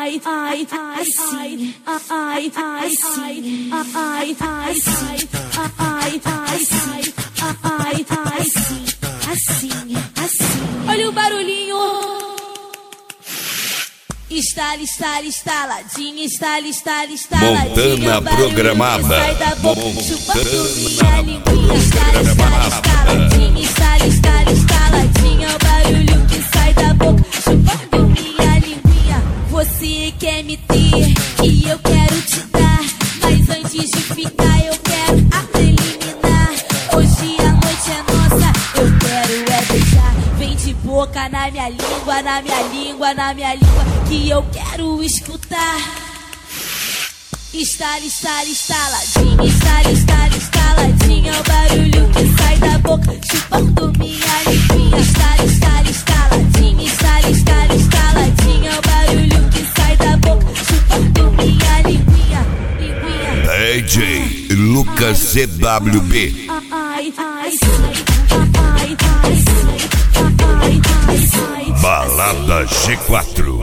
Olha o barulhinho. Estala, estala, estaladinha, estala, estala, estaladinha. Montana programada. Sai da boca, chupando minha linguinha. Estala, estala, estaladinha, estala, estala, estaladinha. O barulho que sai da boca, chupando minha linguinha. Você quer me ter e eu quero te dar, mas antes de ficar eu quero a preliminar. Hoje a noite é nossa, eu quero é beijar. Vem de boca na minha língua, na minha língua, na minha língua, que eu quero escutar. Estala, estala, estaladinha, estala, estala, estaladinha. O barulho que sai da boca, chupando minha linguinha. Estala, estala, estaladinha, estala, estala, estaladinha. O barulho que sai da boca, chupando minha linguinha, linguinha. DJ Lucas CWB. Balada G4.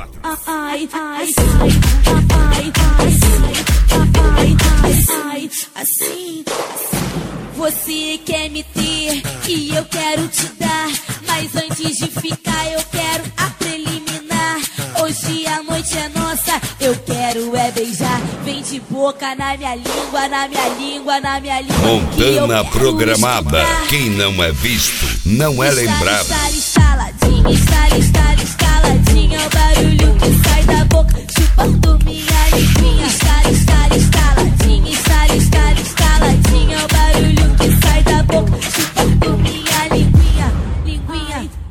Assim, você quer me ter e eu quero te dar, mas antes de ficar eu quero a preliminar. Hoje a noite é nossa, eu quero é beijar. Vem de boca na minha língua, na minha língua, na minha língua. Montana programada. Quem não é visto não é lembrado. Estala, estaladinha, estala,